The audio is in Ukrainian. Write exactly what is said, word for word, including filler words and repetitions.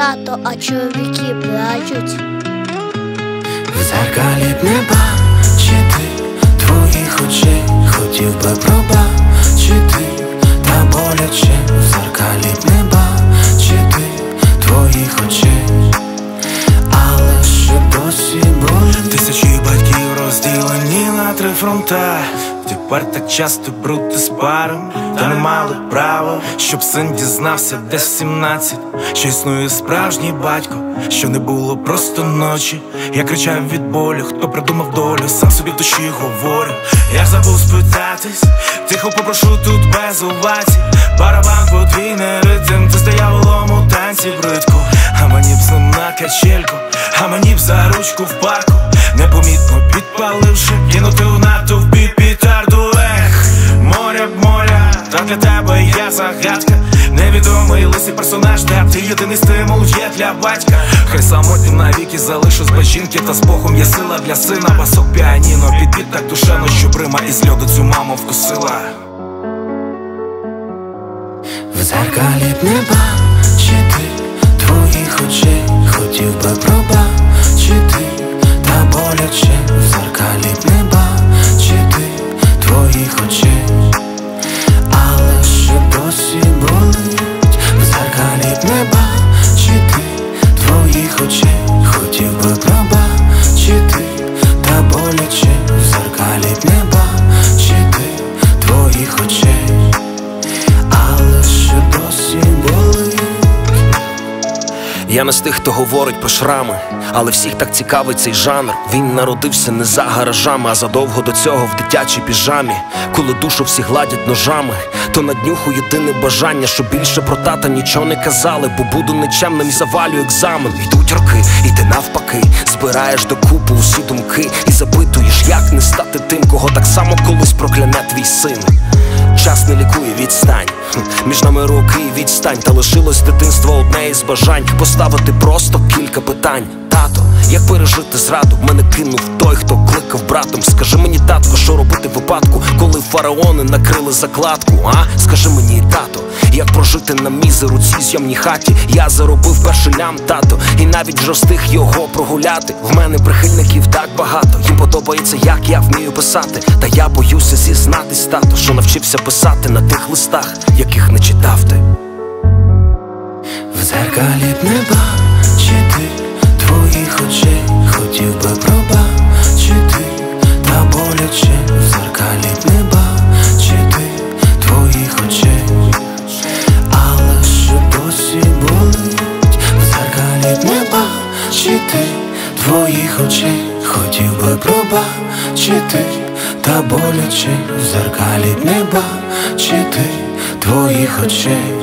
тато, а чоловіки плачуть. В дзеркалі б не бачити твоїх очей, хотів би пробачити, та боляче. В дзеркалі б не бачити твоїх очей, але ще досі болить. Тисячі батьків розділені на три фронта. Тепер так часто бути з паром, та не мали права, щоб син дізнався десь в сімнадцять, що існує справжній батько, що не було просто ночі. Я кричав від болю, хто придумав долю, сам собі в душі говорю. Я забув спитатись, тихо попрошу тут без овацій. Барабан подвійний ритм, ти стояв у лому танці бридко. А мені б з ним на качельку, а мені б за ручку в парку, непомітно підпаливши, кинути в натовпі петарду. Ех, моря б моря, та для тебе я загадка. Невідомий лисий персонаж, де ти єдиний стимул є для батька. Хай самотнім навіки залишусь без жінки, та з Богом є сила для сина. Басок піаніно, під біт так душевно, що Брима із льоду цю маму вкусила. В дзеркалі б не бачити твоїх очей, хотів би пробачити, та боляче. В дзеркалі б не бачити твоїх очей, але ще досі болить. В дзеркалі б не бачити твоїх очей, хотів би пробачити, та боляче. В дзеркалі б не бачити твоїх очей, але ще досі болить. Я не з тих, хто говорить про шрами, але всіх так цікавить цей жанр. Він народився не за гаражами, а задовго до цього в дитячій піжамі. Коли душу всі гладять ножами, то на днюху єдине бажання, щоб більше про тата нічого не казали, бо буду нечемним і завалю екзамен. Йдуть роки, і ти навпаки збираєш докупи усі думки і запитуєш, як не стати тим, кого так само колись прокляне твій син. Час не лікує, відстань, між нами роки і відстань. Та лишилось дитинство одне із бажань поставити просто кілька питань. Тато, як пережити зраду? Мене кинув той, хто кликав братом. Скажи мені, татко, що робити в випадку, коли фараони накрили закладку, а? Скажи мені, тато, як прожити на мізеру цій зйомній хаті? Я заробив перший лям, тато, і навіть вже встиг його прогуляти. В мене прихильників так багато, їм подобається, як я вмію писати. Та я боюся зізнатись, тато, що навчився писати на тих листах, яких не читав ти. В дзеркалі б не бачити твоїх очей, хотів би пробачити, та боляче. В дзеркалі б не бачити твоїх очей, але ще досі болить. В дзеркалі б не бачити твоїх очей, хотів би пробачити, та боляче. В дзеркалі б не бачити твоїх очей,